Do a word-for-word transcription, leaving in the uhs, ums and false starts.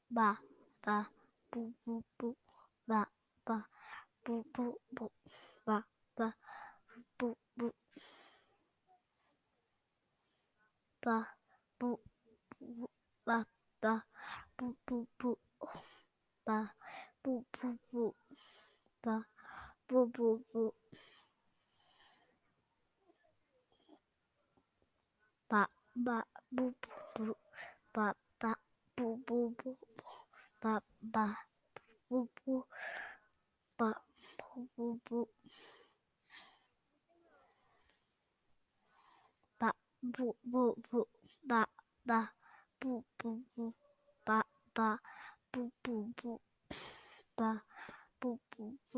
ba ba bu bu bu ba ba bu bu bu ba ba bu bu ba bu bu ba ba bu bu bu ba bu bu bu ba bu bu bu ba ba bu bu bu ba ba bu bu bu ba ba bu bu ba bu bu bu ba bu bu bu ba ba bu bu bu ba ba bu bu bu ba bu bu bu